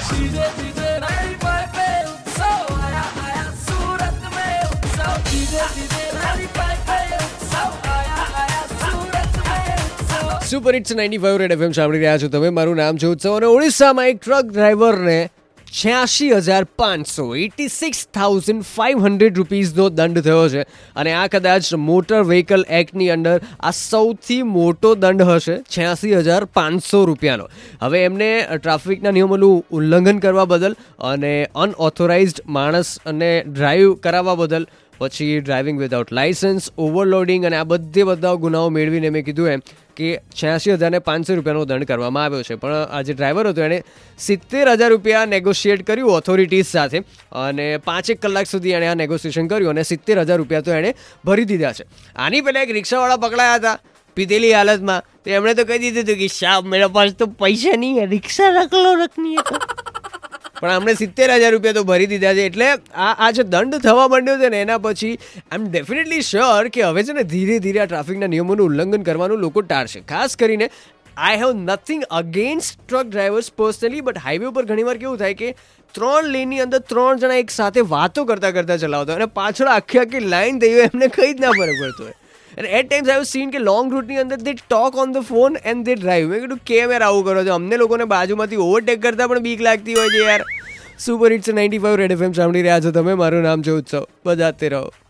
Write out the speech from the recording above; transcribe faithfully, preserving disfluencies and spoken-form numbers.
DJ DJ ninety-five पे उत्सव आया आया सूरत में उत्सव डीजे डीजे ninety-five पे उत्सव आया आया सूरत में उत्सव super hits ninety five red FM સાંભળી રહ્યા છો તમે. મારું નામ છે ઉત્સવ અને ઓડિશામાં એક ટ્રક ડ્રાઈવરને છ્યાસી હજાર પાંચસો eighty six thousand five hundred રૂપીઝનો દંડ થયો છે અને આ કદાચ મોટર વ્હીકલ એક્ટની અંડર આ સૌથી મોટો દંડ હશે, છ્યાસી હજાર પાંચસો રૂપિયાનો. હવે એમને ટ્રાફિકના નિયમોનું ઉલ્લંઘન કરવા બદલ અને અનઓથોરાઇઝડ માણસને ડ્રાઈવ કરાવવા બદલ, પછી ડ્રાઇવિંગ વિધાઉટ લાઇસન્સ, ઓવરલોડિંગ અને આ બધે બધા ગુનાઓ મેળવીને મેં કીધું એમ કે છ્યાસી હજારને પાંચસો રૂપિયાનો દંડ કરવામાં આવ્યો છે. પણ આ જે ડ્રાઈવર હતો એણે સિત્તેર હજાર રૂપિયા નેગોશિએટ કર્યું ઓથોરિટીઝ સાથે અને પાંચેક કલાક સુધી એણે આ નેગોશિએશન કર્યું અને સિત્તેર હજાર રૂપિયા તો એણે ભરી દીધા છે. આની પહેલાં એક રિક્ષાવાળા પકડાયા હતા પીધેલી હાલતમાં, તો એમણે તો કહી દીધું હતું કે સાહેબ મેરા પાસ તો પૈસા નહીં હે, રિક્ષા રખલો રખની હતો. પણ આમણે સિત્તેર હજાર રૂપિયા તો ભરી દીધા છે. એટલે આ આ જે દંડ થવા માંડ્યો છે ને એના પછી આઈ એમ ડેફિનેટલી શ્યોર કે હવે છે ને ધીરે ધીરે આ ટ્રાફિકના નિયમોનું ઉલ્લંઘન કરવાનું લોકો ટાળશે. ખાસ કરીને I have nothing against truck drivers personally, but highway ઉપર ઘણીવાર કેવું થાય કે ત્રણ લેનની અંદર ત્રણ જણા એક સાથે વાતો કરતા કરતા ચલાવતા હોય અને પાછળ આખી આખી લાઈન થઈ હોય, એમને કંઈ જ ના ફરક પડતો હોય. અને at times I have seen કે લોંગ રૂટની અંદર they talk on the phone and they drive. મેં કીધું કેમ યાર આવું કરો છો? અમને લોકોને બાજુમાંથી ઓવરટેક કરતા પણ બીક લાગતી હોય છે યાર. Super hits ninety five red FM સાંભળી રહ્યા છો તમે. મારું નામ છે ઉત્સવ. બજાતે રહો.